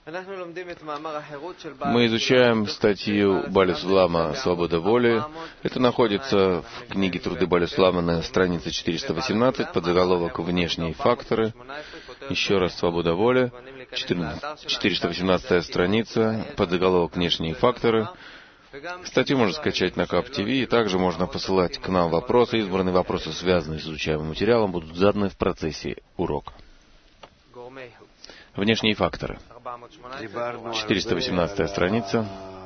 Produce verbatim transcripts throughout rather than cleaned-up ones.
Мы изучаем статью Бали Сулама «Свобода воли». Это находится в книге «Труды Бали Сулама» на странице четыреста восемнадцать, подзаголовок «Внешние факторы». Еще раз «Свобода воли», четыреста восемнадцатая страница, подзаголовок «Внешние факторы». Статью можно скачать на КАП ТВ, и также можно посылать к нам вопросы. Избранные вопросы, связанные с изучаемым материалом, будут заданы в процессе урока. Внешние факторы. четыреста восемнадцатая страница.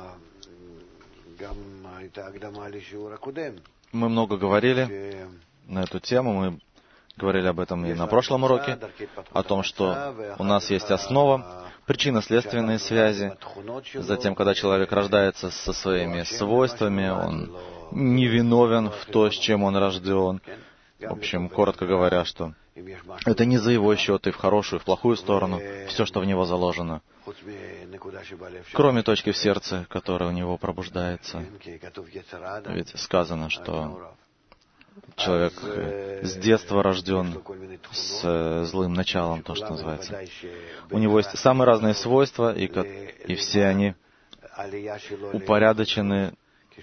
Мы много говорили на эту тему, мы говорили об этом и на прошлом уроке, о том, что у нас есть основа, причинно-следственные связи. Затем, когда человек рождается со своими свойствами, он невиновен в то, с чем он рожден. В общем, коротко говоря, что это не за его счет и в хорошую, и в плохую сторону, все, что в него заложено, кроме точки в сердце, которая у него пробуждается. Ведь сказано, что человек с детства рожден с злым началом, то, что называется. У него есть самые разные свойства, и, и все они упорядочены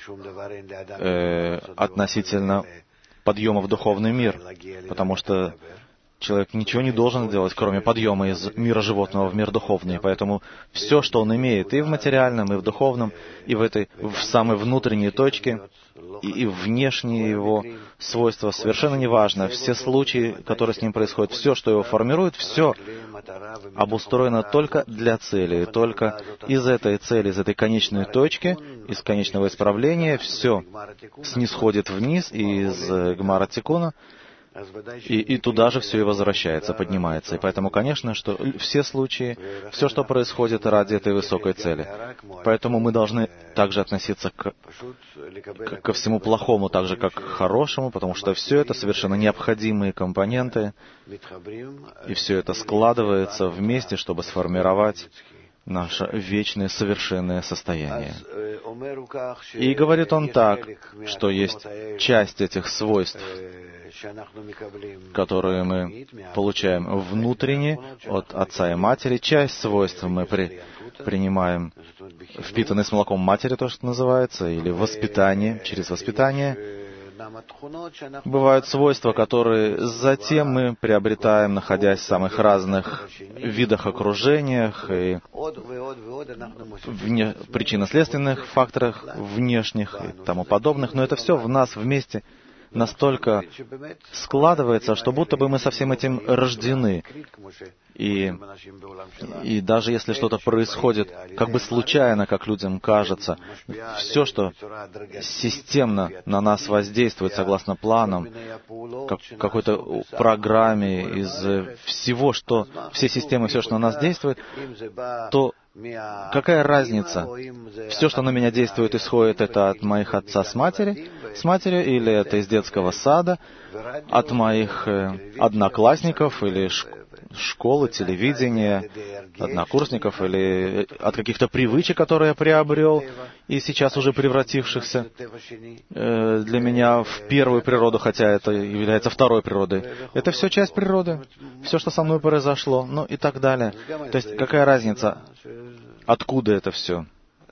э, относительно подъема в духовный мир, потому что человек ничего не должен делать, кроме подъема из мира животного в мир духовный. Поэтому все, что он имеет и в материальном, и в духовном, и в этой в самой внутренней точке, и, и внешние его свойства, совершенно не важно. Все случаи, которые с ним происходят, все, что его формирует, все обустроено только для цели. И только из этой цели, из этой конечной точки, из конечного исправления, все снисходит вниз из Гмара Тикуна, И, и туда же все и возвращается, поднимается. И поэтому, конечно, что все случаи, все, что происходит ради этой высокой цели. Поэтому мы должны также относиться к, к, ко всему плохому, так же, как к хорошему, потому что все это совершенно необходимые компоненты, и все это складывается вместе, чтобы сформировать наше вечное совершенное состояние. И говорит он так, что есть часть этих свойств, которые мы получаем внутренне от отца и матери, часть свойств мы при, принимаем, впитанные с молоком матери, то, что называется, или воспитание, через воспитание. Бывают свойства, которые затем мы приобретаем, находясь в самых разных видах окружениях и вне, причинно-следственных факторах внешних и тому подобных, но это все в нас вместе настолько складывается, что будто бы мы со всем этим рождены. И, и даже если что-то происходит как бы случайно, как людям кажется, все, что системно на нас воздействует согласно планам, как, какой-то программе, из всего, что, все системы, все, что на нас действует, то какая разница? Все, что на меня действует, исходит это от моих отца с матери, с матерью, или это из детского сада, от моих одноклассников, или школы, школы, телевидения, однокурсников или от каких-то привычек, которые я приобрел, и сейчас уже превратившихся э, для меня в первую природу, хотя это является второй природой. Это все часть природы, все, что со мной произошло, ну и так далее. То есть какая разница, откуда это все?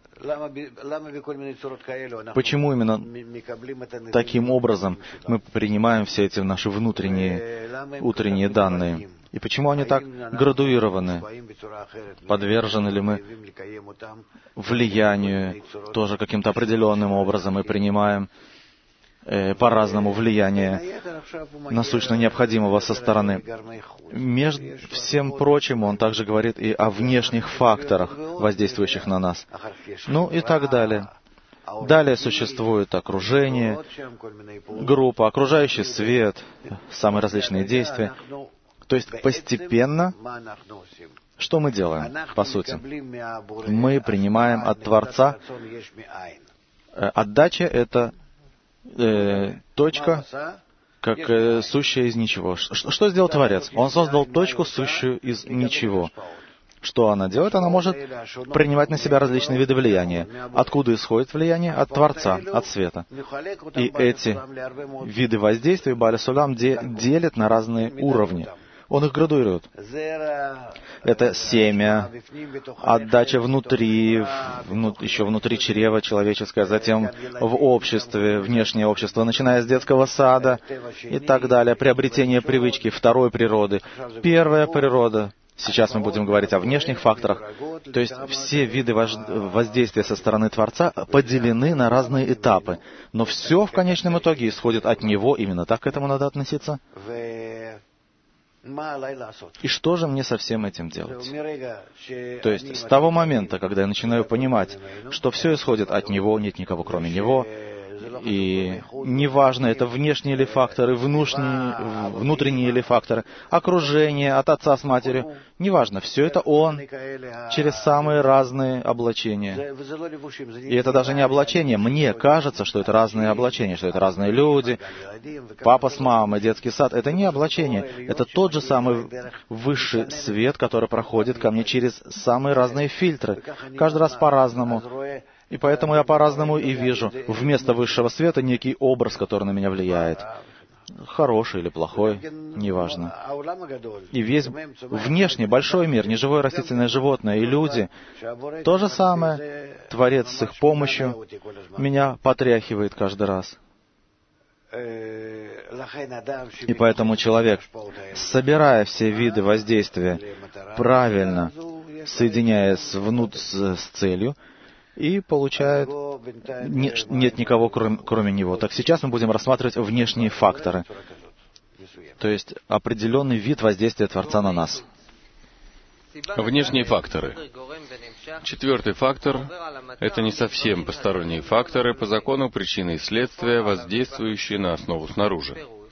Почему именно таким образом мы принимаем все эти наши внутренние, утренние данные? И почему они так градуированы? Подвержены ли мы влиянию тоже каким-то определенным образом и принимаем э, по-разному влияние насущно необходимого со стороны? Между всем прочим, он также говорит и о внешних факторах, воздействующих на нас. Ну и так далее. Далее существует окружение, группа, окружающий свет, самые различные действия. То есть постепенно, что мы делаем, по сути? Мы принимаем от Творца. Отдача — это э, точка, как э, сущая из ничего. Что, что сделал Творец? Он создал точку, сущую из ничего. Что она делает? Она может принимать на себя различные виды влияния. Откуда исходит влияние? От Творца, от света. И эти виды воздействия Бали Сулам де- делят на разные уровни. Он их градуирует. Это семя, отдача внутри, вну, еще внутри чрева человеческое, затем в обществе, внешнее общество, начиная с детского сада и так далее, приобретение привычки второй природы, первая природа. Сейчас мы будем говорить о внешних факторах. То есть все виды воздействия со стороны Творца поделены на разные этапы. Но все в конечном итоге исходит от Него. Именно так к этому надо относиться. И что же мне со всем этим делать? То есть с того момента, когда я начинаю понимать, что все исходит от Него, нет никого кроме Него, и неважно, это внешние ли факторы, внутренние, внутренние ли факторы, окружение, от отца с матерью, неважно, все это Он через самые разные облачения. И это даже не облачение. Мне кажется, что это разные облачения, что это разные люди, папа с мамой, детский сад. Это не облачение. Это тот же самый высший свет, который проходит ко мне через самые разные фильтры. Каждый раз по-разному. И поэтому я по-разному и вижу вместо высшего света некий образ, который на меня влияет. Хороший или плохой, неважно. И весь внешний большой мир, неживое растительное животное и люди, то же самое. Творец с их помощью меня потряхивает каждый раз. И поэтому человек, собирая все виды воздействия, правильно соединяясь с, внут... с целью, и получает, не, нет никого, кроме, кроме него. Так сейчас мы будем рассматривать внешние факторы, то есть определенный вид воздействия Творца на нас. Внешние факторы. Четвертый фактор — это не совсем посторонние факторы, по закону причины и следствия, воздействующие на основу снаружи.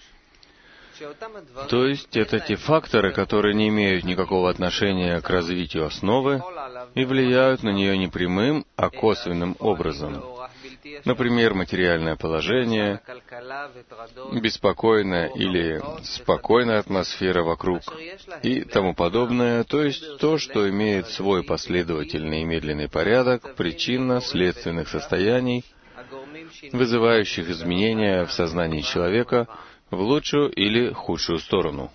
То есть это те факторы, которые не имеют никакого отношения к развитию основы и влияют на нее не прямым, а косвенным образом. Например, материальное положение, беспокойная или спокойная атмосфера вокруг и тому подобное, то есть то, что имеет свой последовательный и медленный порядок причинно-следственных состояний, вызывающих изменения в сознании человека в лучшую или худшую сторону.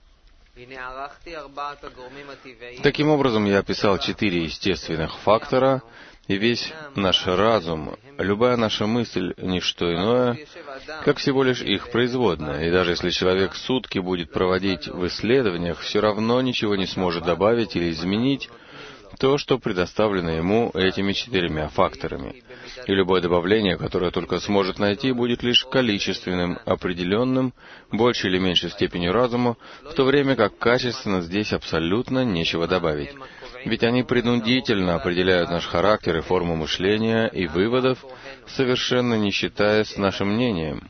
Таким образом, я описал четыре естественных фактора, и весь наш разум, любая наша мысль — не что иное, как всего лишь их производная. И даже если человек сутки будет проводить в исследованиях, все равно ничего не сможет добавить или изменить то, что предоставлено ему этими четырьмя факторами. И любое добавление, которое только сможет найти, будет лишь количественным, определенным, большей или меньшей степенью разума, в то время как качественно здесь абсолютно нечего добавить. Ведь они принудительно определяют наш характер и форму мышления и выводов, совершенно не считаясь нашим мнением.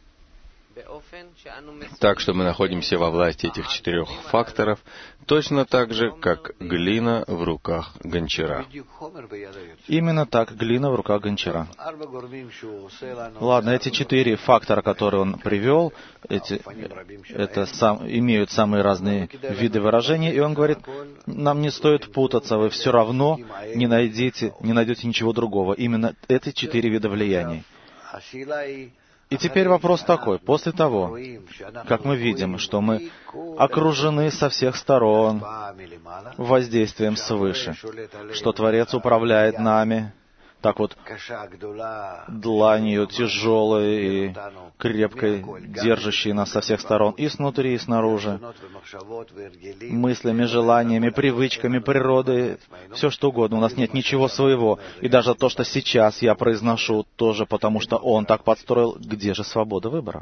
Так что мы находимся во власти этих четырех факторов, точно так же, как глина в руках гончара. Именно так, глина в руках гончара. Ладно, эти четыре фактора, которые он привел, эти, это сам, имеют самые разные виды выражения, и он говорит, нам не стоит путаться, вы все равно не найдете, не найдете ничего другого. Именно эти четыре вида влияний. И теперь вопрос такой. После того, как мы видим, что мы окружены со всех сторон воздействием свыше, что Творец управляет нами, так вот, дланью тяжелой и крепкой, держащей нас со всех сторон, и снутри, и снаружи, мыслями, желаниями, привычками, природой, все что угодно. У нас нет ничего своего. И даже то, что сейчас я произношу, тоже потому, что Он так подстроил. Где же свобода выбора?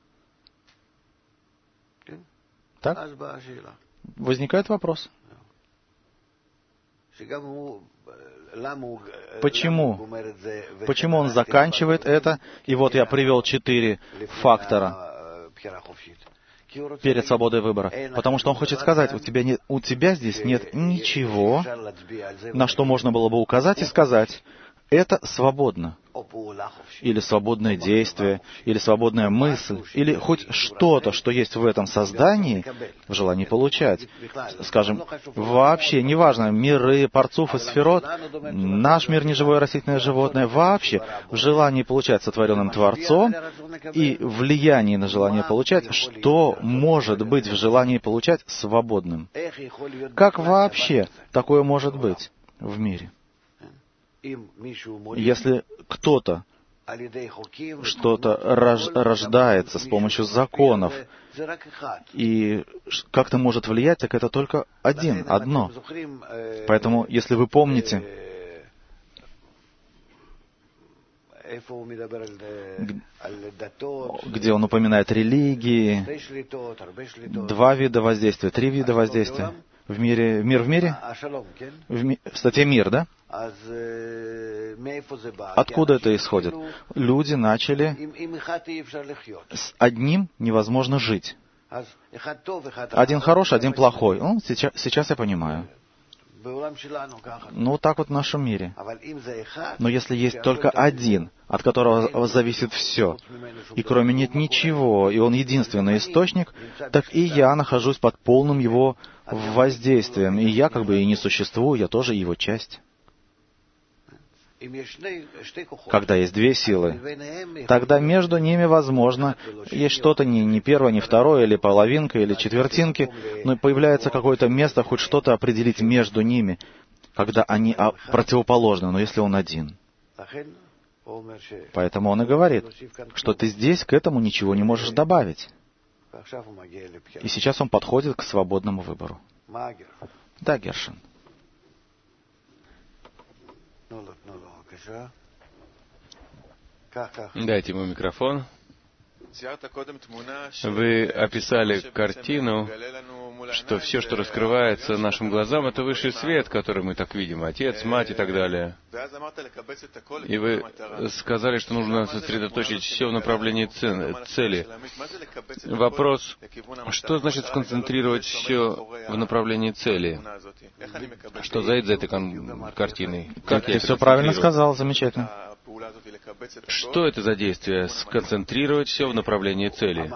Так? Возникает вопрос. Почему? Почему он заканчивает это? И вот я привел четыре фактора перед свободой выбора. Потому что он хочет сказать, у тебя, нет, у тебя здесь нет ничего, на что можно было бы указать и сказать, это свободно. Или свободное действие, или свободная мысль, или хоть что-то, что есть в этом создании, в желании получать. Скажем, вообще, неважно, миры, парцуф и сферот, наш мир, неживое растительное животное, вообще в желании получать сотворенным Творцом и влиянии на желание получать, что может быть в желании получать свободным? Как вообще такое может быть в мире? Если кто-то что-то рож- рождается с помощью законов и как-то может влиять, так это только один, одно. Поэтому, если вы помните, где он упоминает религии, два вида воздействия, три вида воздействия. В мире, мир в мире? В, ми, в статье «Мир», да? Откуда это исходит? Люди начали... С одним невозможно жить. Один хороший, один плохой. Ну, сейчас, сейчас я понимаю. Ну, так вот в нашем мире. Но если есть только один, от которого зависит все, и кроме нет ничего, и он единственный источник, так и я нахожусь под полным его воздействием. И я как бы и не существую, я тоже его часть. Когда есть две силы, тогда между ними, возможно, есть что-то не, не первое, не второе, или половинка, или четвертинки, но появляется какое-то место, хоть что-то определить между ними, когда они противоположны, но если он один. Поэтому он и говорит, что ты здесь к этому ничего не можешь добавить. И сейчас он подходит к свободному выбору. Да, Гершин. Дайте ему микрофон. Вы описали картину, что все, что раскрывается нашим глазам, это высший свет, который мы так видим, отец, мать и так далее. И вы сказали, что нужно сосредоточить все в направлении цели. Вопрос, что значит сконцентрировать все в направлении цели? Что за этой картиной? Как Ты все правильно сказал, замечательно. Что это за действие? Сконцентрировать все в направлении цели.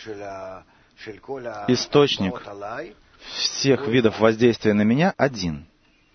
Источник всех видов воздействия на меня один.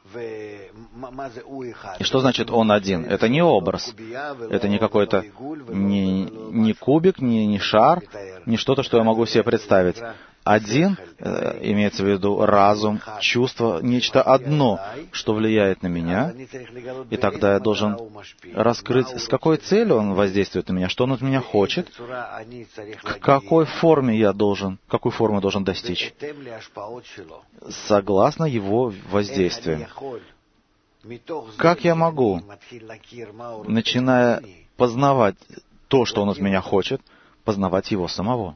И что значит он один? Это не образ. Это не какой-то не, не кубик, не, не шар, не что-то, что я могу себе представить. Один, э, имеется в виду разум, чувство, нечто одно, что влияет на меня. И тогда я должен раскрыть, с какой целью он воздействует на меня, что он от меня хочет, к какой форме я должен, какую форму я должен достичь, согласно его воздействию. Как я могу, начиная познавать то, что он от меня хочет, познавать его самого?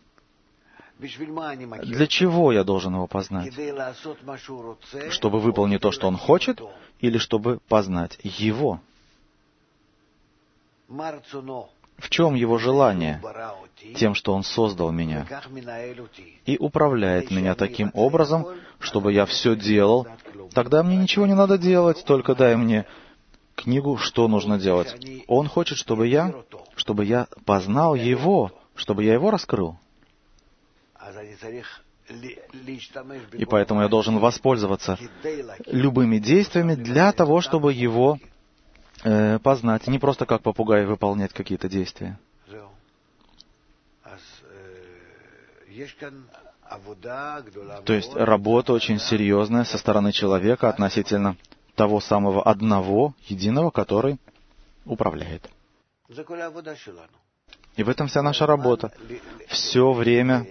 Для чего я должен его познать? Чтобы выполнить то, что он хочет, или чтобы познать его? В чем его желание? Тем, что он создал меня и управляет меня таким образом, чтобы я все делал. Тогда мне ничего не надо делать, только дай мне книгу, что нужно делать. Он хочет, чтобы я, чтобы я познал его, чтобы я его раскрыл. И поэтому я должен воспользоваться любыми действиями для того, чтобы его э, познать. Не просто как попугай выполнять какие-то действия. То есть работа очень серьезная со стороны человека относительно того самого одного, единого, который управляет. И в этом вся наша работа. Все время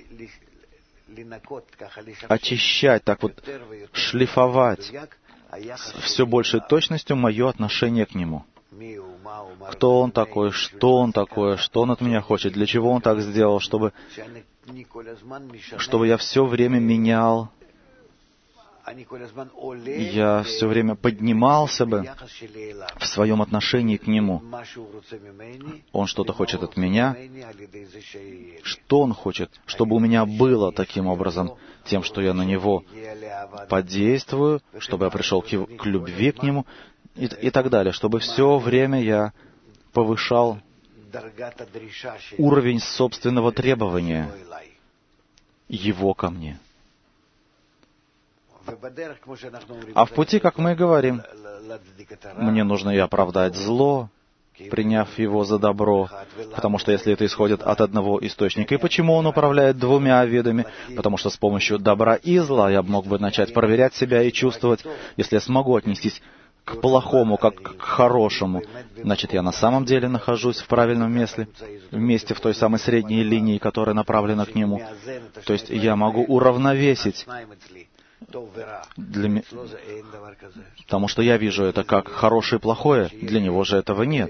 очищать, так вот шлифовать с все большей точностью мое отношение к Нему. Кто Он такой, что Он такое, что Он от меня хочет, для чего Он так сделал, чтобы, чтобы я все время менял, я все время поднимался бы в своем отношении к Нему. Он что-то хочет от меня. Что Он хочет? Чтобы у меня было таким образом, тем, что я на Него подействую, чтобы я пришел к, его, к любви к Нему, и, и так далее, чтобы все время я повышал уровень собственного требования его ко мне. А в пути, как мы и говорим, мне нужно и оправдать зло, приняв его за добро, потому что если это исходит от одного источника. И почему он управляет двумя видами? Потому что с помощью добра и зла я мог бы начать проверять себя и чувствовать, если я смогу отнестись к плохому, как к хорошему, значит, я на самом деле нахожусь в правильном месте, вместе в той самой средней линии, которая направлена к нему. То есть я могу уравновесить, для м... потому что я вижу это как хорошее и плохое, для него же этого нет.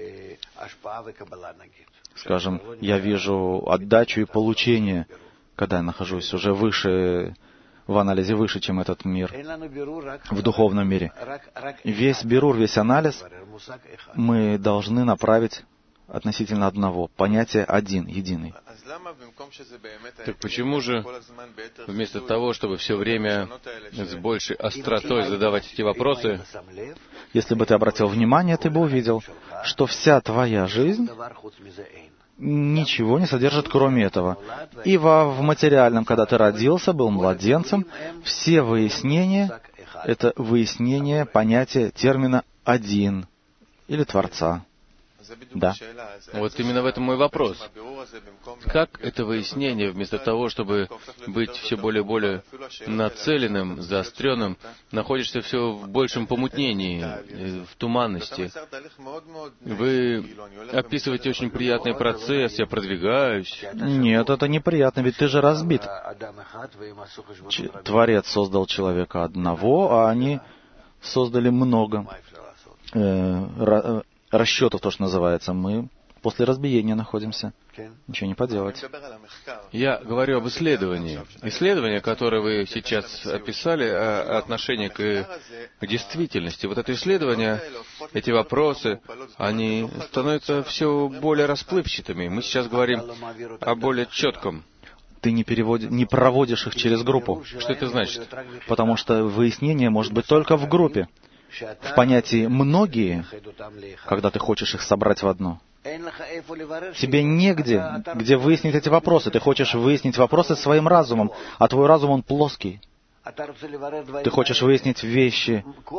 Скажем, я вижу отдачу и получение, когда я нахожусь уже выше, в анализе выше, чем этот мир, в духовном мире. Весь бирур, весь анализ мы должны направить относительно одного, понятия один, единый. Так почему же вместо того, чтобы все время с большей остротой задавать эти вопросы, если бы ты обратил внимание, ты бы увидел, что вся твоя жизнь ничего не содержит, кроме этого. И во, в материальном, когда ты родился, был младенцем, все выяснения — это выяснение понятия термина «один» или Творца. Да. Вот именно в этом мой вопрос. Как это выяснение, вместо того, чтобы быть все более и более нацеленным, заостренным, находишься все в большем помутнении, в туманности? Вы описываете очень приятный процесс, я продвигаюсь. Нет, это неприятно, ведь ты же разбит. Ч- Творец создал человека одного, а они создали много э, расчетов, то, что называется. Мы после разбиения находимся. Ничего не поделать. Я говорю об исследовании. Исследование, которое вы сейчас описали, о отношении к, к действительности. Вот это исследование, эти вопросы, они становятся все более расплывчатыми. Мы сейчас говорим о более четком. Ты не, переводи, не проводишь их через группу. Что это значит? Потому что выяснение может быть только в группе. В понятии «многие», когда ты хочешь их собрать в одно, тебе негде, где выяснить эти вопросы. Ты хочешь выяснить вопросы своим разумом, а твой разум, он плоский. Ты хочешь выяснить вещи.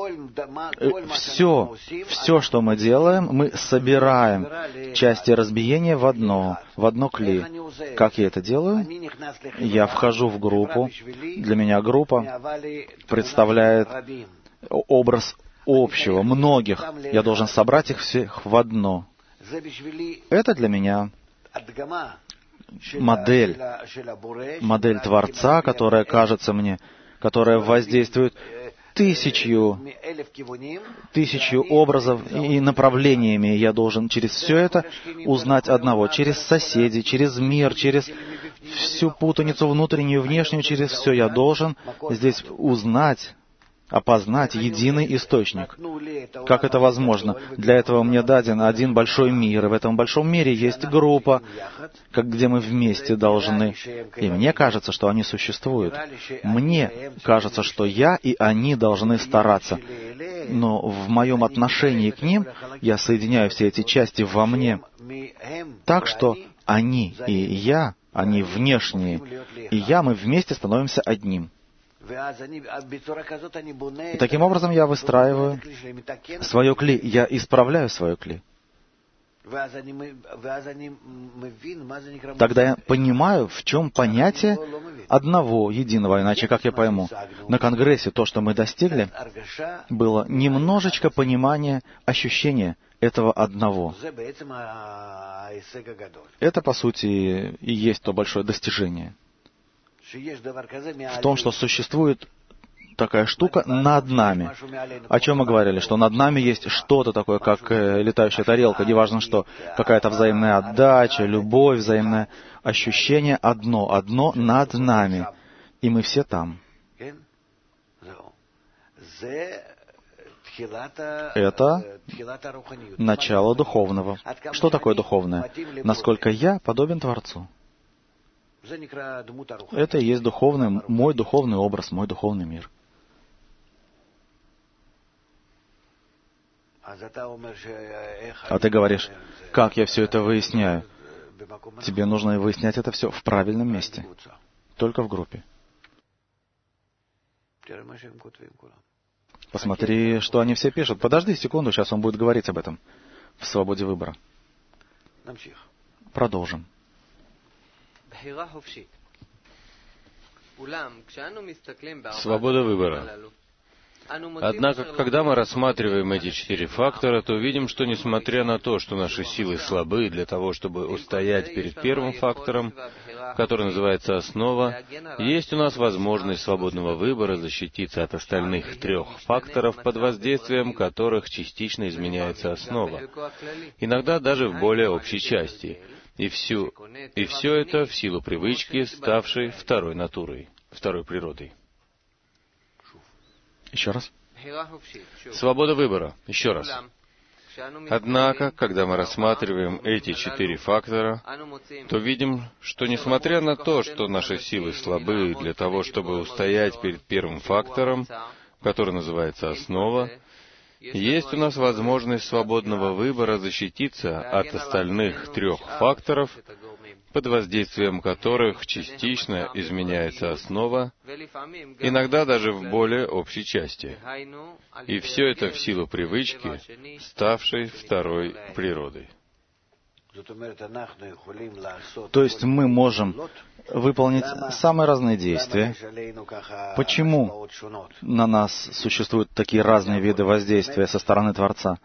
Все, все, что мы делаем, мы собираем части разбиения в одно, в одно кли. Как я это делаю? Я вхожу в группу. Для меня группа представляет образ общего, многих. Я должен собрать их всех в одно. Это для меня модель, модель Творца, которая кажется мне, которая воздействует тысячью, тысячу образов и направлениями. Я должен через все это узнать одного, через соседей, через мир, через всю путаницу внутреннюю и внешнюю, через все я должен здесь узнать, опознать единый источник. Как это возможно? Для этого мне даден один большой мир, и в этом большом мире есть группа, как, где мы вместе должны. И мне кажется, что они существуют. Мне кажется, что я и они должны стараться. Но в моем отношении к ним я соединяю все эти части во мне так, что они и я, они внешние, и я, мы вместе становимся одним. И таким образом я выстраиваю свое кли, я исправляю свое кли. Тогда я понимаю, в чем понятие одного, единого, иначе как я пойму. На Конгрессе то, что мы достигли, было немножечко понимания, ощущения этого одного. Это, по сути, и есть то большое достижение. В том, что существует такая штука над нами. О чем мы говорили? Что над нами есть что-то такое, как э, летающая тарелка, неважно что, какая-то взаимная отдача, любовь, взаимное ощущение одно, одно над нами. И мы все там. Это начало духовного. Что такое духовное? Насколько я подобен Творцу. Это и есть духовный, мой духовный образ, мой духовный мир. А ты говоришь, как я все это выясняю? Тебе нужно выяснять это все в правильном месте, только в группе. Посмотри, что они все пишут. Подожди секунду, сейчас он будет говорить об этом в свободе выбора. Продолжим. Свобода выбора. Однако, когда мы рассматриваем эти четыре фактора, то видим, что несмотря на то, что наши силы слабы для того, чтобы устоять перед первым фактором, который называется основа, есть у нас возможность свободного выбора защититься от остальных трех факторов, под воздействием которых частично изменяется основа, иногда даже в более общей части. И, всю, и все это в силу привычки, ставшей второй натурой, второй природой. Еще раз. Свобода выбора. Еще раз. Однако, когда мы рассматриваем эти четыре фактора, то видим, что несмотря на то, что наши силы слабы для того, чтобы устоять перед первым фактором, который называется основа, есть у нас возможность свободного выбора защититься от остальных трех факторов, под воздействием которых частично изменяется основа, иногда даже в более общей части. И все это в силу привычки, ставшей второй природой. То есть мы можем выполнить самые разные действия. Почему на нас существуют такие разные виды воздействия со стороны Творца?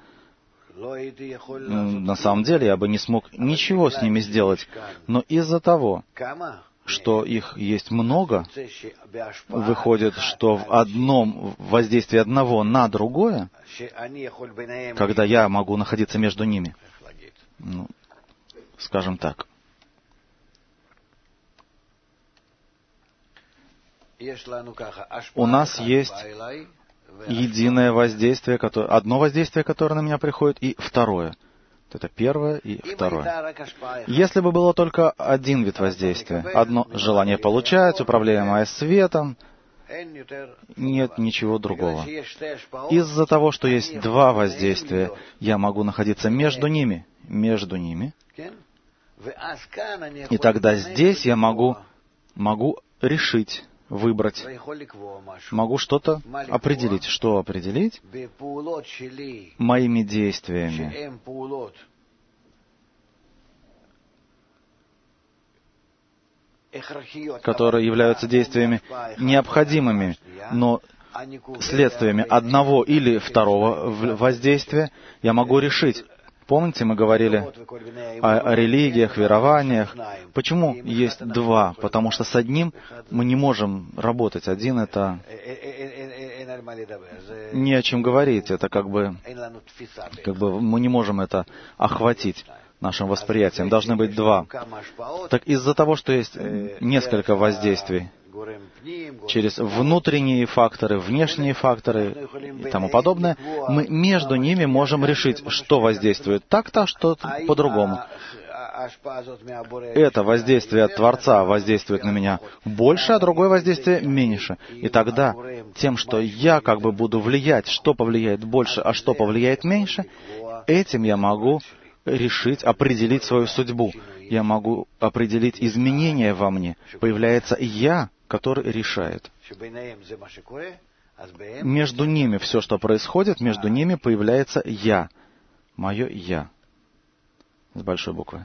На самом деле я бы не смог ничего с ними сделать, но из-за того, что их есть много, выходит, что в одном воздействии одного на другое, когда я могу находиться между ними, ну, скажем так. У нас есть единое воздействие, которое, одно воздействие, которое на меня приходит, и второе. Это первое и второе. Если бы было только один вид воздействия, одно желание получать, управляемое светом, нет ничего другого. Из-за того, что есть два воздействия, я могу находиться между ними, между ними, и тогда здесь я могу, могу решить, выбрать, могу что-то определить. Что определить? Моими действиями. Которые являются действиями необходимыми, но следствиями одного или второго воздействия я могу решить. Помните, мы говорили о, о религиях, верованиях. Почему есть два? Потому что с одним мы не можем работать. Один — это не о чем говорить. Это как бы, как бы мы не можем это охватить нашим восприятием. Должны быть два. Так из-за того, что есть несколько воздействий, через внутренние факторы, внешние факторы и тому подобное, мы между ними можем решить, что воздействует так-то, что по-другому. Это воздействие от Творца воздействует на меня больше, а другое воздействие меньше. И тогда тем, что я как бы буду влиять, что повлияет больше, а что повлияет меньше, этим я могу решить, определить свою судьбу. Я могу определить изменения во мне. Появляется я, который решает. Между ними все, что происходит, между ними появляется «я». Мое «я». С большой буквы.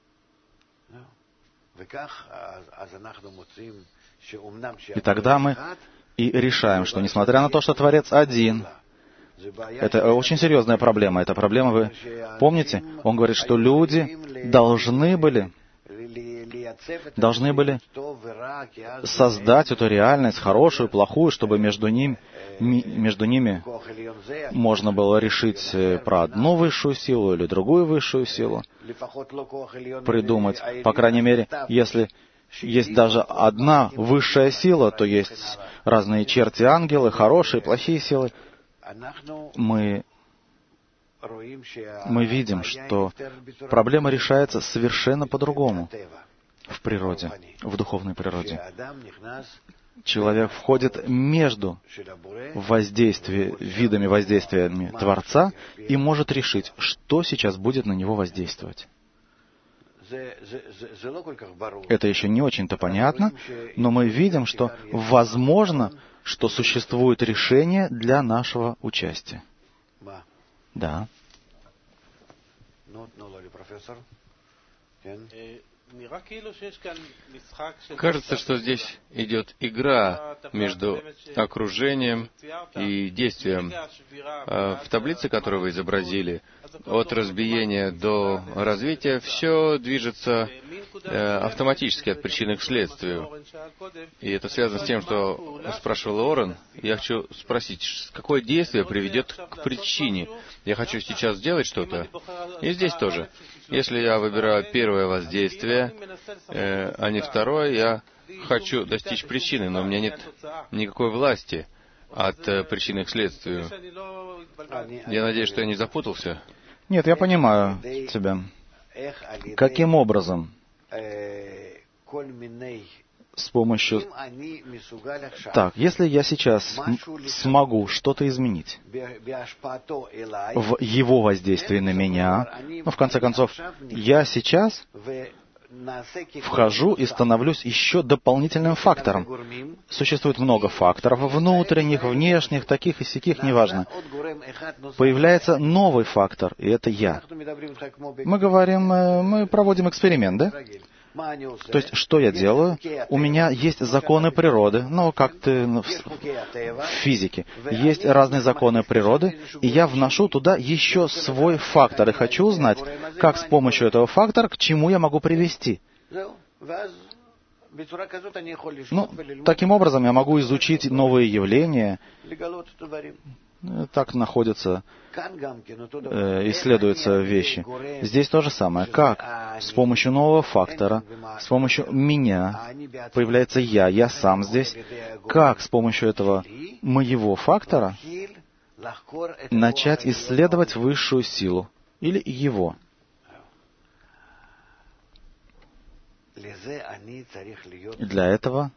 И тогда мы и решаем, что несмотря на то, что Творец один, это очень серьезная проблема. Эта проблема, вы помните? Он говорит, что люди должны были должны были создать эту реальность, хорошую, плохую, чтобы между, ним, между ними можно было решить про одну высшую силу или другую высшую силу, придумать. По крайней мере, если есть даже одна высшая сила, то есть разные черти ангелы, хорошие, плохие силы. Мы Мы видим, что проблема решается совершенно по-другому в природе, в духовной природе. человек входит между воздействие, видами воздействия Творца и может решить, что сейчас будет на него воздействовать. Это еще не очень-то понятно, но мы видим, что возможно, что существует решение для нашего участия. Да. Кажется, что здесь идет игра между окружением и действием. В таблице, которую вы изобразили, от разбиения до развития, все движется автоматически от причины к следствию. И это связано с тем, что спрашивал Орен. Я хочу спросить, какое действие приведет к причине? Я хочу сейчас сделать что-то. И здесь тоже. Если я выбираю первое воздействие, э, а не второе, я хочу достичь причины, но у меня нет никакой власти от э, причины к следствию. Я надеюсь, что я не запутался. Нет, я понимаю тебя. Каким образом? С помощью... Так, если я сейчас смогу что-то изменить в его воздействии на меня, ну, в конце концов, я сейчас вхожу и становлюсь еще дополнительным фактором. Существует много факторов, внутренних, внешних, таких и сяких, неважно. Появляется новый фактор, и это я. Мы говорим, мы проводим эксперимент, да? То есть, что я делаю? У меня есть законы природы, ну, как ты в физике. Есть разные законы природы, и я вношу туда еще свой фактор, и хочу узнать, как с помощью этого фактора, к чему я могу привести. Ну, таким образом я могу изучить новые явления. Так находятся, э, исследуются вещи. Здесь то же самое. Как с помощью нового фактора, с помощью меня появляется я, я сам здесь. Как с помощью этого моего фактора начать исследовать высшую силу или его. И для этого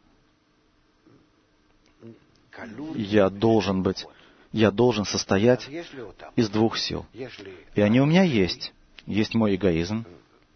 я должен быть Я должен состоять из двух сил. И они у меня есть. Есть мой эгоизм.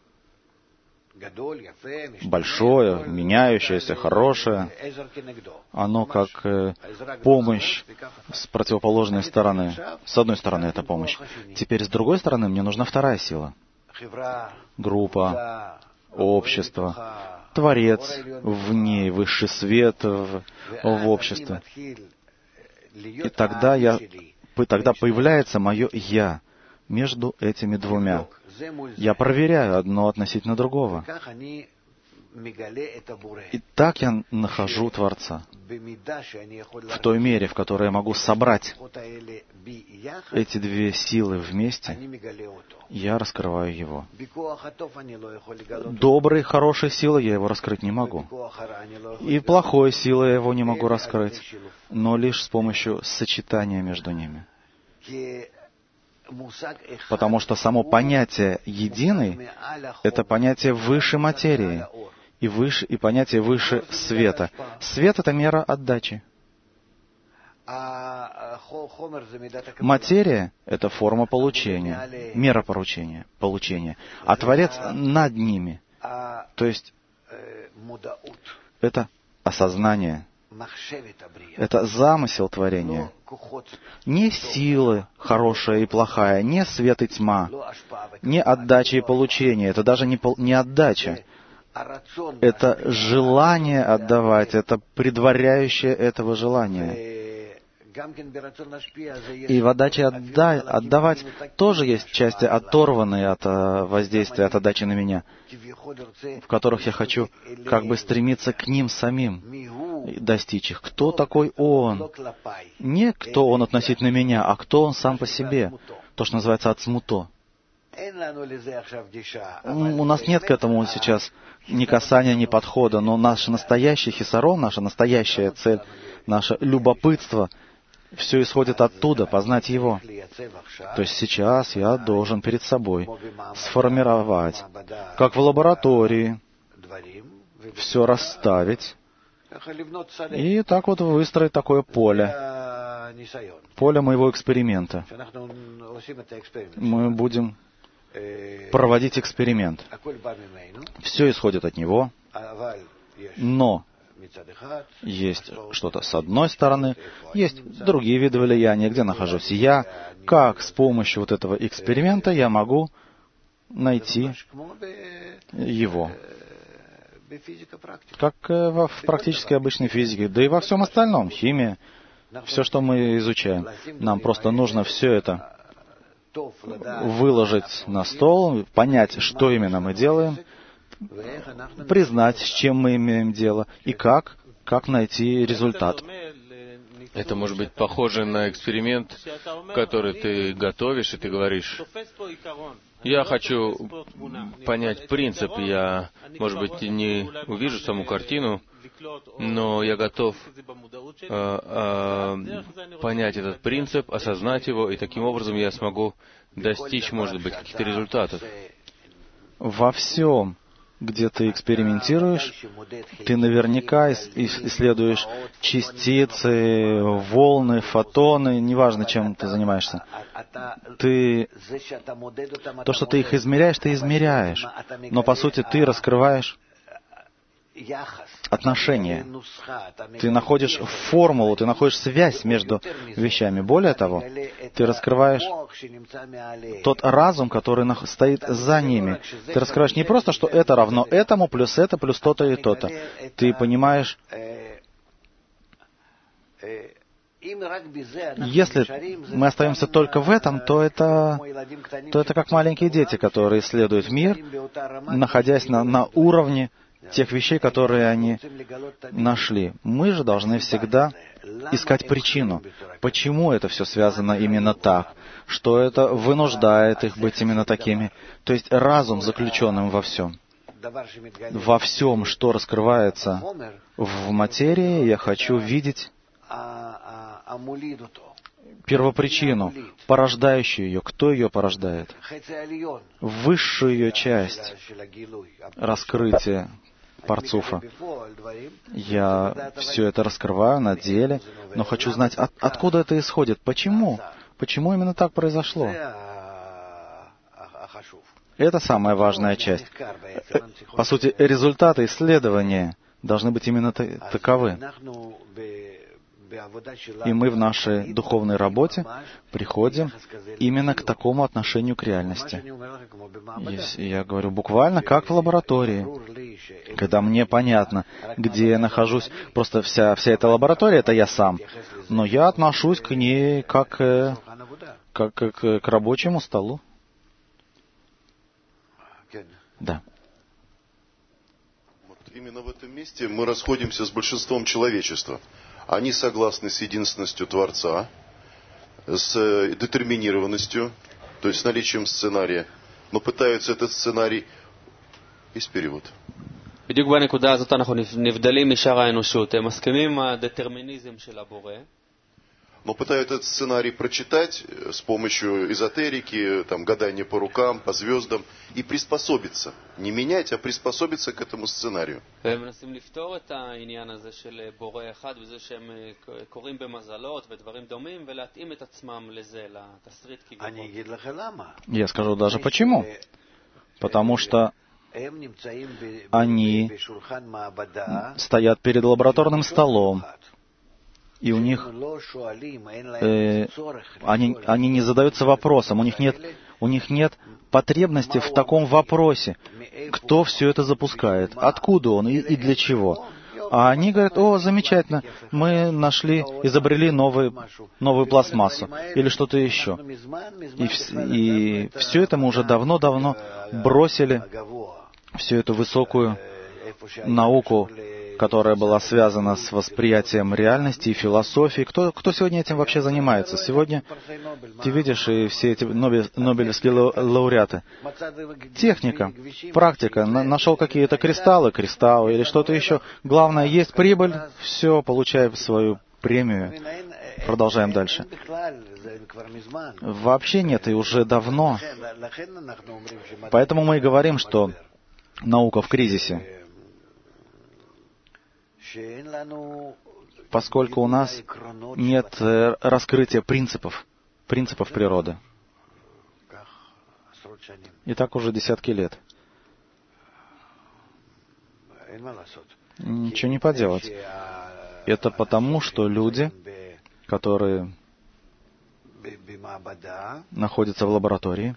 Большое, меняющееся, хорошее. Оно как э, помощь с противоположной стороны. С одной стороны это помощь. Теперь с другой стороны мне нужна вторая сила. Группа, общество, Творец в ней, высший свет в, в обществе. И тогда, я, тогда появляется мое «я» между этими двумя. Я проверяю одно относительно другого. И так я нахожу Творца. В той мере, в которой я могу собрать эти две силы вместе, я раскрываю Его. Доброй, хорошей силой я Его раскрыть не могу. И плохой силой я Его не могу раскрыть, но лишь с помощью сочетания между ними. Потому что само понятие «единый» — это понятие выше материи и, выше, и понятие выше света. Свет — это мера отдачи. Материя — это форма получения, мера поручения, получения. А Творец над ними. То есть это осознание. Это замысел творения. Не силы, хорошая и плохая, не свет и тьма, не отдача и получение. Это даже не, пол, не отдача. Это желание отдавать, это предваряющее этого желания. И в отдаче отда- отдавать тоже есть части, оторванные от воздействия, от отдачи на меня, в которых я хочу как бы стремиться к ним самим, достичь их. Кто такой Он? Не кто Он относительно меня, а кто Он сам по себе. То, что называется ацмуто. У нас нет к этому сейчас ни касания, ни подхода, но наш настоящий хисарон, наша настоящая цель, наше любопытство, все исходит оттуда, познать Его. То есть сейчас я должен перед собой сформировать, как в лаборатории, все расставить И так вот выстроить такое поле. Поле моего эксперимента. Мы будем проводить эксперимент. Все исходит от него, но есть что-то с одной стороны, есть другие виды влияния, где нахожусь я, как с помощью вот этого эксперимента я могу найти его. Как в практически обычной физике, да и во всем остальном, химия, все, что мы изучаем. Нам просто нужно все это выложить на стол, понять, что именно мы делаем, признать, с чем мы имеем дело, и как, как найти результат. Это может быть похоже на эксперимент, который ты готовишь, и ты говоришь: я хочу понять принцип, я, может быть, не увижу саму картину, но я готов э, э, понять этот принцип, осознать его, и таким образом я смогу достичь, может быть, каких-то результатов. Во всем, где ты экспериментируешь, ты наверняка исследуешь частицы, волны, фотоны, неважно, чем ты занимаешься. Ты, то, что ты их измеряешь, ты измеряешь, но по сути ты раскрываешь отношения. Ты находишь формулу, ты находишь связь между вещами. Более того, ты раскрываешь тот разум, который стоит за ними. Ты раскрываешь не просто, что это равно этому, плюс это, плюс то-то и то-то. Ты понимаешь, если мы остаемся только в этом, то это, то это как маленькие дети, которые исследуют мир, находясь на, на уровне тех вещей, которые они нашли. Мы же должны всегда искать причину, почему это все связано именно так, что это вынуждает их быть именно такими. То есть разум, заключенным во всем. Во всем, что раскрывается в материи, я хочу видеть первопричину, порождающую ее. Кто ее порождает? Высшую ее часть раскрытия Парцуфа. Я все это раскрываю на деле, но хочу знать, от, откуда это исходит, почему? Почему именно так произошло? Это самая важная часть. По сути, результаты исследования должны быть именно таковы. И мы в нашей духовной работе приходим именно к такому отношению к реальности. Я говорю буквально как в лаборатории, когда мне понятно, где я нахожусь. Просто вся, вся эта лаборатория — это я сам. Но я отношусь к ней как, как, как к рабочему столу. Да. Вот именно в этом месте мы расходимся с большинством человечества. Они согласны с единственностью Творца, с детерминированностью, то есть с наличием сценария, но пытаются этот сценарий... Есть перевод. בדיוק בנקודה הזאת אנחנו נבדלים משאר האנושות. הם מסכימים עם הדטרמיניזם של הבורא. Но пытаются этот сценарий прочитать с помощью эзотерики, там, гадания по рукам, по звездам, и приспособиться. Не менять, а приспособиться к этому сценарию. והם מנסים לפתור את העניין הזה של בורא אחד, וזה שהם קוראים במזלות ודברים דומים, ולהתאים את עצמם לזה, לתסריט כביכול. Я скажу даже почему. Потому что они стоят перед лабораторным столом, и у них э, они, они не задаются вопросом, у них нет, у них нет потребности в таком вопросе, кто все это запускает, откуда он и, и для чего. А они говорят: о, замечательно, мы нашли, изобрели новую, новую пластмассу или что-то еще. И, и все это мы уже давно-давно бросили, всю эту высокую науку, которая была связана с восприятием реальности и философией. Кто, кто сегодня этим вообще занимается? Сегодня ты видишь и все эти Нобель, нобелевские лауреаты. Техника, практика. На, нашел какие-то кристаллы, кристаллы или что-то еще. Главное, есть прибыль, все, получаем свою премию. Продолжаем дальше. Вообще нет, и уже давно. Поэтому мы и говорим, что наука в кризисе. поскольку у нас нет раскрытия принципов, принципов природы. И так уже десятки лет. Ничего не поделать. Это потому, что люди, которые находятся в лаборатории,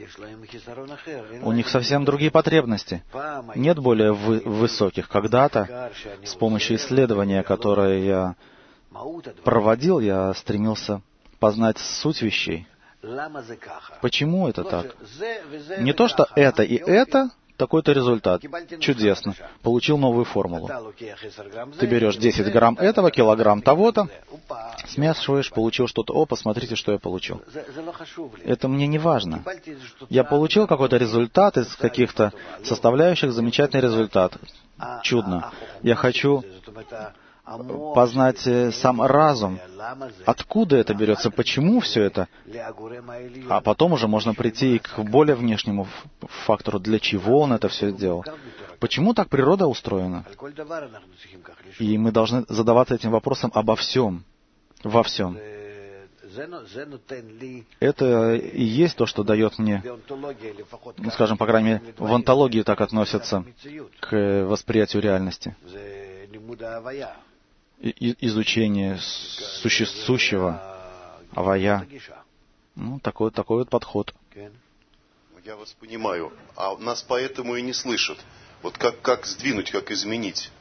у них совсем другие потребности. Нет более вы- высоких. Когда-то, с помощью исследования, которое я проводил, я стремился познать суть вещей. Почему это так? Не то, что это и это такой-то результат. Чудесно. Получил новую формулу. Ты берешь десять грамм этого, килограмм того-то, смешиваешь, получил что-то. О, посмотрите, что я получил. Это мне не важно. Я получил какой-то результат из каких-то составляющих, замечательный результат. Чудно. Я хочу познать сам разум. Откуда это берется, почему все это? А потом уже можно прийти и к более внешнему фактору, для чего он это все сделал. Почему так природа устроена? И мы должны задаваться этим вопросом обо всем, во всем. Это и есть то, что дает мне, ну, скажем, по крайней мере, в онтологии так относятся к восприятию реальности. И, изучение существующего, авая. Ну, такой, такой вот подход. Я вас понимаю, а нас поэтому и не слышат. Вот как, как сдвинуть, как изменить?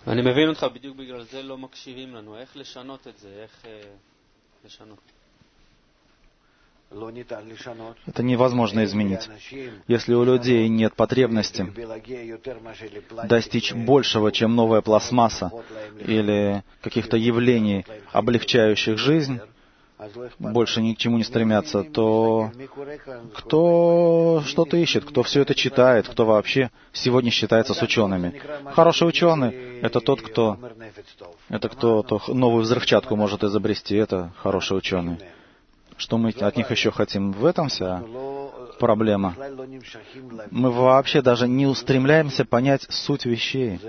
Это невозможно изменить. Если у людей нет потребности достичь большего, чем новая пластмасса, или каких-то явлений, облегчающих жизнь, больше ни к чему не стремятся, то кто что-то ищет, кто все это читает, кто вообще сегодня считается с учеными. Хороший ученый — это тот, кто, это кто, кто новую взрывчатку может изобрести, это хороший ученый. Что мы от них еще хотим? В этом вся проблема. Мы вообще даже не устремляемся понять суть вещей.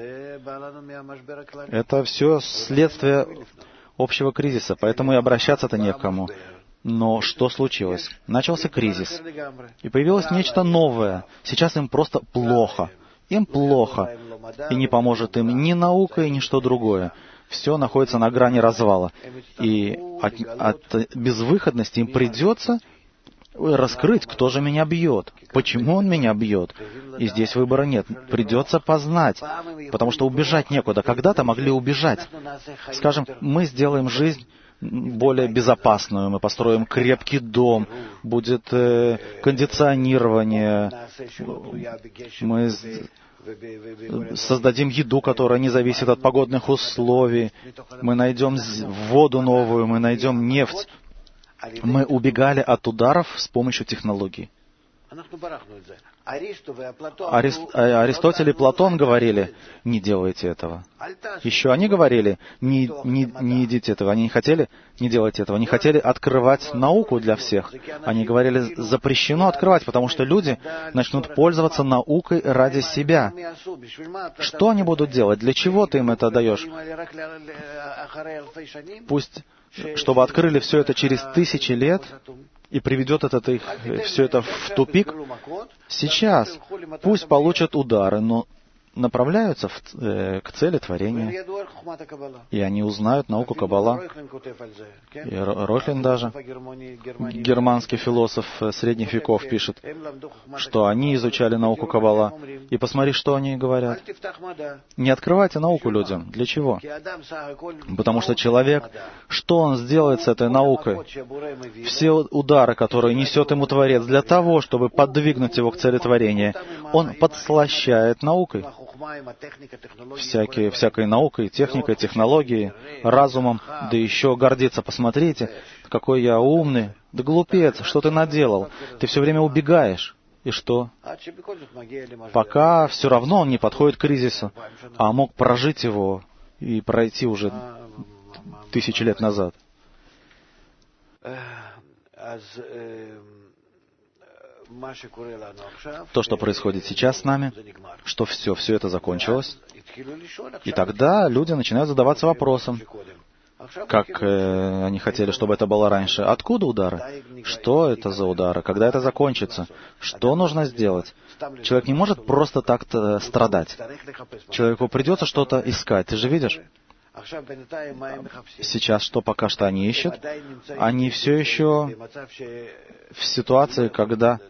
Это все следствие общего кризиса, поэтому и обращаться-то не к кому. Но что случилось? Начался кризис, и появилось нечто новое. Сейчас им просто плохо. Им плохо. И не поможет им ни наука, ни что другое. Все находится на грани развала. И от, от безвыходности им придется раскрыть, кто же меня бьет, почему он меня бьет. И здесь выбора нет. Придется познать, потому что убежать некуда. Когда-то могли убежать. Скажем, мы сделаем жизнь более безопасную, мы построим крепкий дом, будет э, кондиционирование, мы создадим еду, которая не зависит от погодных условий, мы найдем воду новую, мы найдем нефть. Мы убегали от ударов с помощью технологий. Арист, Аристотель и Платон говорили, не делайте этого. Еще они говорили, не, не, не едите этого. Они не хотели не делать этого. Они хотели открывать науку для всех. Они говорили, запрещено открывать, потому что люди начнут пользоваться наукой ради себя. Что они будут делать? Для чего ты им это даешь? Пусть, чтобы открыли все это через тысячи лет, и приведет этот их, все это в тупик. Сейчас пусть получат удары, но направляются в, э, к цели творения. И они узнают науку Каббала. И Ройхлин даже, германский философ средних веков, пишет, что они изучали науку Каббала. И посмотри, что они говорят. Не открывайте науку людям. Для чего? Потому что человек, что он сделает с этой наукой? Все удары, которые несет ему Творец, для того, чтобы подвигнуть его к цели творения, он подслащает наукой. Всякие, всякой наукой, техникой, технологией, разумом, да еще гордиться. Посмотрите, какой я умный. Да глупец, что ты наделал? Ты все время убегаешь. И что? Пока все равно он не подходит к кризису, а мог прожить его и пройти уже тысячи лет назад. то, что происходит сейчас с нами, что все, все это закончилось, и тогда люди начинают задаваться вопросом, как э, они хотели, чтобы это было раньше. Откуда удары? Что это за удары? Когда это закончится? Что нужно сделать? Человек не может просто так-то страдать. Человеку придется что-то искать. Ты же видишь? Сейчас, что пока что они ищут, они все еще в ситуации, когда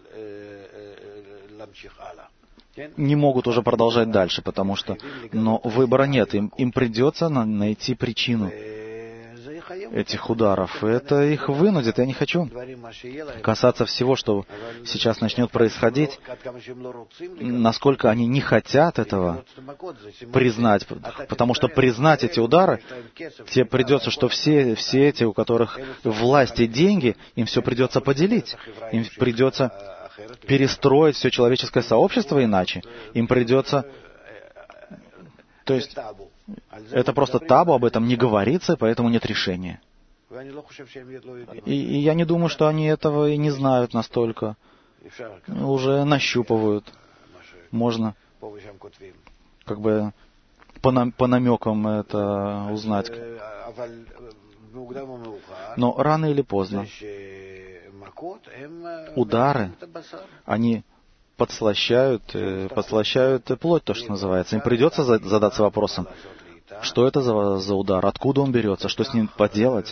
не могут уже продолжать дальше, потому что, но выбора нет, им, им придется на, найти причину этих ударов. И это их вынудит. Я не хочу касаться всего, что сейчас начнет происходить, насколько они не хотят этого признать, потому что признать эти удары, тебе придется, что все, все эти, у которых власть и деньги, им все придется поделить. Им придется перестроить все человеческое сообщество иначе. Им придется... То есть это просто табу, об этом не говорится, поэтому нет решения. И, и я не думаю, что они этого и не знают настолько. Уже нащупывают. Можно как бы по, нам, по намекам это узнать. Но рано или поздно удары, они подслащают, подслащают плоть, то, что называется. Им придется задаться вопросом, что это за, за удар, откуда он берется, что с ним поделать.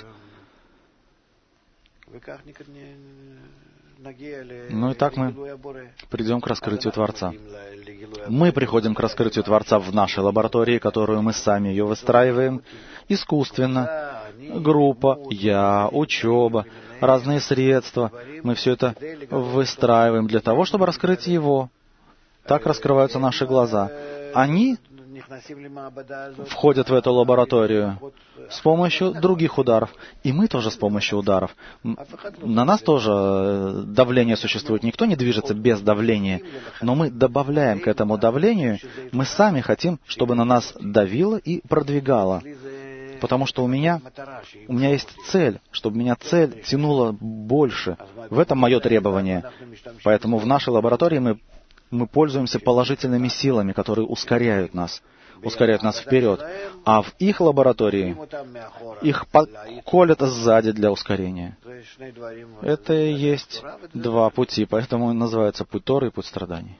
Ну и так мы придем к раскрытию Творца. Мы приходим к раскрытию Творца в нашей лаборатории, которую мы сами ее выстраиваем искусственно. Группа, я, учеба, разные средства. Мы все это выстраиваем для того, чтобы раскрыть Его. Так раскрываются наши глаза. Они входят в эту лабораторию с помощью других ударов. И мы тоже с помощью ударов. На нас тоже давление существует. Никто не движется без давления. Но мы добавляем к этому давлению. Мы сами хотим, чтобы на нас давило и продвигало. Потому что у меня, у меня есть цель, чтобы меня цель тянула больше. В этом мое требование. Поэтому в нашей лаборатории мы, мы пользуемся положительными силами, которые ускоряют нас, ускоряют нас вперед. А в их лаборатории их колят сзади для ускорения. Это и есть два пути, поэтому называется путь Торы и путь страданий.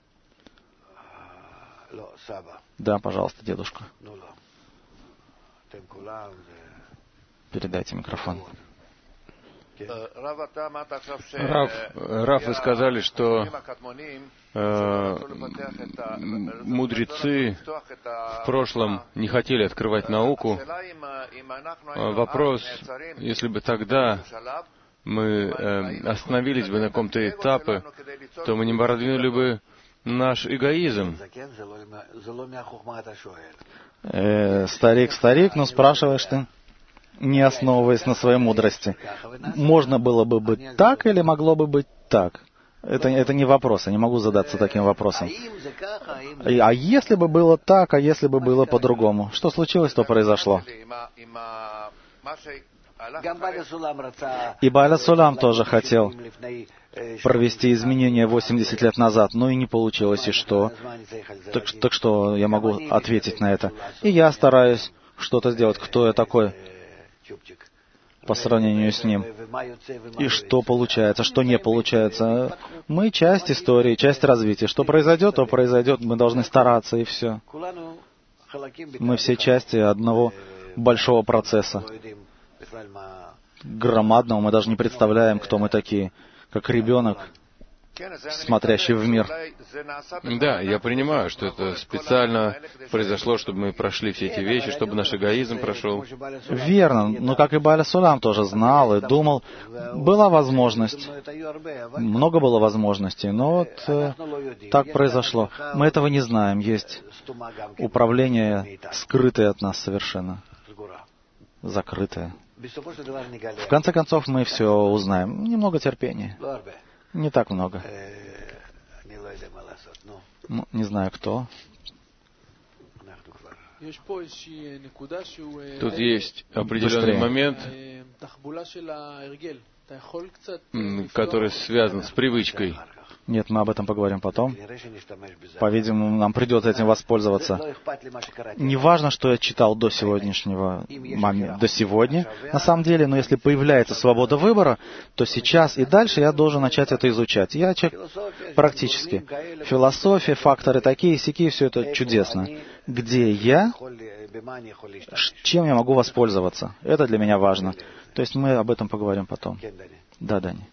Да, пожалуйста, дедушка. Передайте микрофон. Рав, Рав, вы сказали, что э, мудрецы в прошлом не хотели открывать науку. Вопрос, если бы тогда мы э, остановились бы на каком-то этапе, то мы не продвинули бы наш эгоизм. Э, старик, старик, но спрашиваешь ты, не основываясь на своей мудрости. Можно было бы быть так или могло бы быть так? Это, это не вопрос, я не могу задаться таким вопросом. А если бы было так, а если бы было по-другому? Что случилось, то произошло. И Бааля Сулам тоже хотел провести изменения восемьдесят лет назад, но и не получилось, и что? Так, так что я могу ответить на это? И я стараюсь что-то сделать. Кто я такой по сравнению с ним? И что получается, что не получается? Мы часть истории, часть развития. Что произойдет, то произойдет. Мы должны стараться, и все. Мы все части одного большого процесса. Громадного. Мы даже не представляем, кто мы такие. Как ребенок, смотрящий в мир. Да, я понимаю, что это специально произошло, чтобы мы прошли все эти вещи, чтобы наш эгоизм прошел. Верно, но как и Бааля Сулам тоже знал и думал, была возможность, много было возможностей, но вот э, так произошло. Мы этого не знаем, есть управление скрытое от нас совершенно, закрытое. В конце концов, мы все узнаем. Немного терпения. Не так много. Ну, не знаю, кто. Тут есть определенный момент. который связан с привычкой. Нет, мы об этом поговорим потом. По-видимому, нам придется этим воспользоваться. Не важно, что я читал до сегодняшнего момента, до сегодня, на самом деле, но если появляется свобода выбора, то сейчас и дальше я должен начать это изучать. Я человек практически. Философия, факторы такие, сякие, все это чудесно. Где я, чем я могу воспользоваться? Это для меня важно. То есть мы об этом поговорим потом. Да, Дани.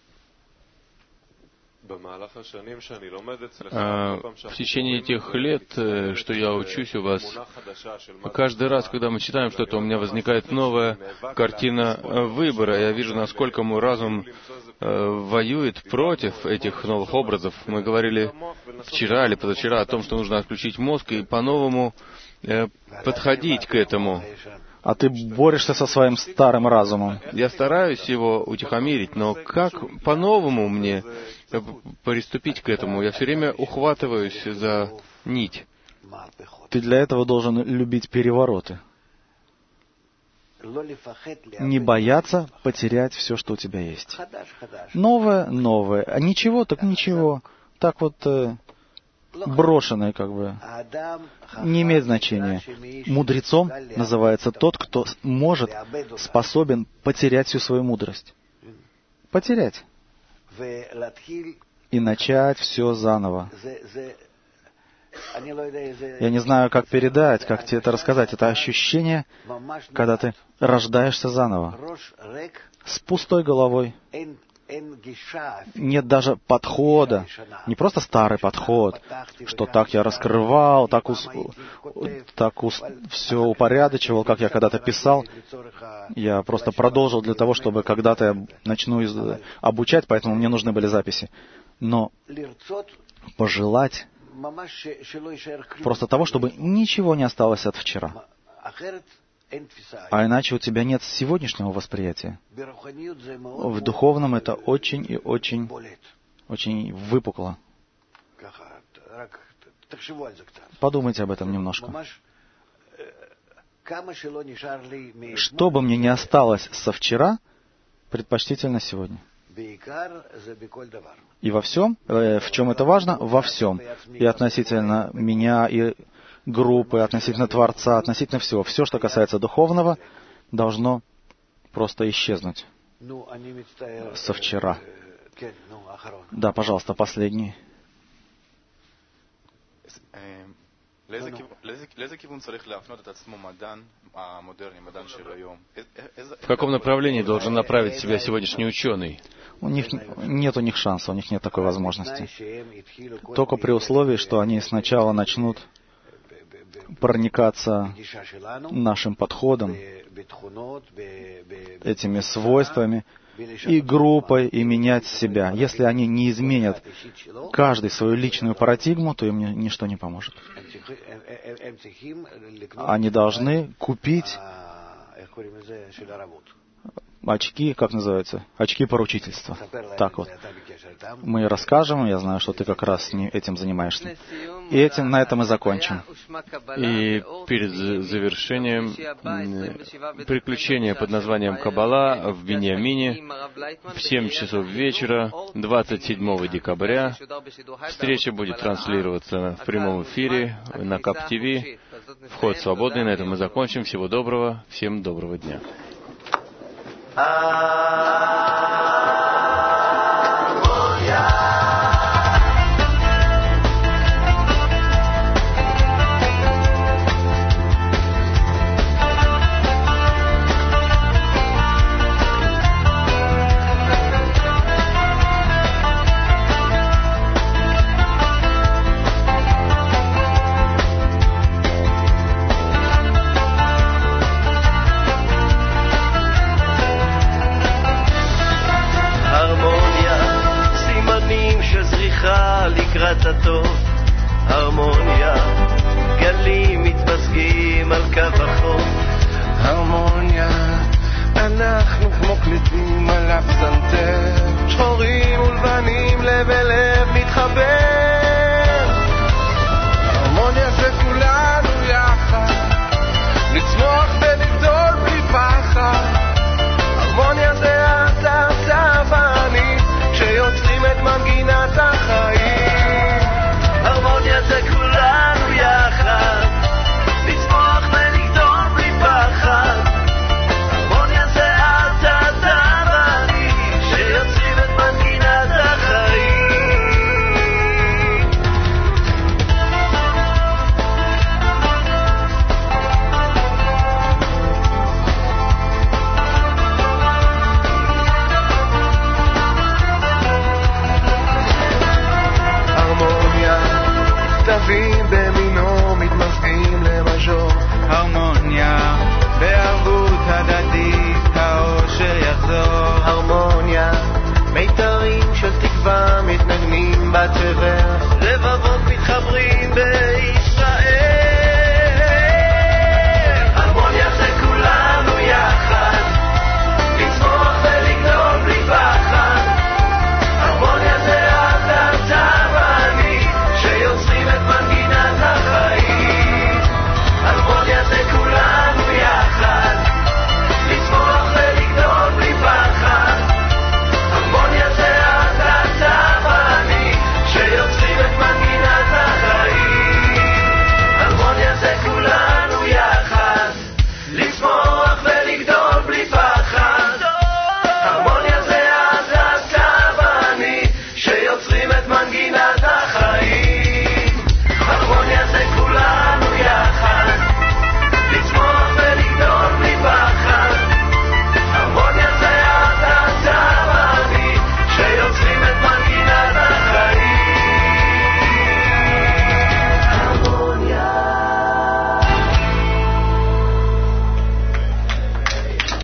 В течение тех лет, что я учусь у вас, каждый раз, когда мы читаем что-то, у меня возникает новая картина выбора. Я вижу, насколько мой разум воюет против этих новых образов. Мы говорили вчера или позавчера о том, что нужно отключить мозг и по-новому подходить к этому. А ты борешься со своим старым разумом. Я стараюсь его утихомирить, но как по-новому мне приступить к этому? Я все время ухватываюсь за нить. Ты для этого должен любить перевороты. Не бояться потерять все, что у тебя есть. Новое, новое. А ничего, так ничего. Так вот... брошенное, как бы, не имеет значения. Мудрецом называется тот, кто может, способен потерять всю свою мудрость. Потерять. И начать все заново. Я не знаю, как передать, как тебе это рассказать. Это ощущение, когда ты рождаешься заново. С пустой головой. Нет даже подхода, не просто старый подход, что так я раскрывал, так, ус, так ус, все упорядочивал, как я когда-то писал. Я просто продолжил для того, чтобы когда-то я начну из, обучать, поэтому мне нужны были записи. Но пожелать просто того, чтобы ничего не осталось от вчера. А иначе у тебя нет сегодняшнего восприятия. В духовном это очень и очень, очень выпукло. Подумайте об этом немножко. Что бы мне не осталось со вчера, предпочтительно сегодня. И во всем, э, в чем это важно? Во всем. И относительно меня, и группы, относительно Творца, относительно всего. Все, что касается духовного, должно просто исчезнуть со вчера. Да, пожалуйста, последний. В каком направлении должен направить себя сегодняшний ученый? У них нет у них шанса, у них нет такой возможности. Только при условии, что они сначала начнут проникаться нашим подходом, этими свойствами, и группой, и менять себя. Если они не изменят каждый свою личную парадигму, то им ничто не поможет. Они должны купить очки, как называется? Очки поручительства. Так вот. Мы расскажем, я знаю, что ты как раз не этим занимаешься. И этим, на этом и закончим. И перед завершением приключение под названием Каббала в Биньямине в семь часов вечера, двадцать седьмого декабря. Встреча будет транслироваться в прямом эфире на КАП-ТВ. Вход свободный. На этом мы закончим. Всего доброго. Всем доброго дня. לקראת הטוב, הרמוניה, גלים מתמזגים על קו החוף. הרמוניה, אנחנו כמו קליטים על הפסנתר, שחורים ולבנים, לב אל לב מתחבר.